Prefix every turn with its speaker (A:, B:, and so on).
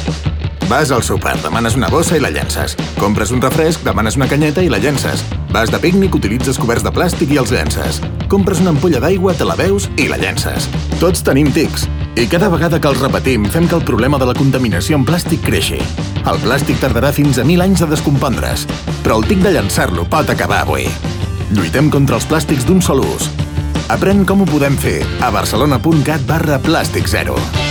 A: Vas al súper, demanes una bossa i la llences. Compres un refresc, demanes una canyeta i la llences. Vas de pícnic, utilitzes coberts de plàstic i els llences. Compres una ampolla d'aigua, te la beus i la llences. Tots tenim tics. I cada vegada que els repetim, fem que el problema de la contaminació amb plàstic creixi. El plàstic tardarà fins a 1.000 anys a descompondre's, però el tic de llançar-lo pot acabar avui. Lluitem contra els plàstics d'un sol ús. Aprèn com ho podem fer a barcelona.cat/plàstic zero.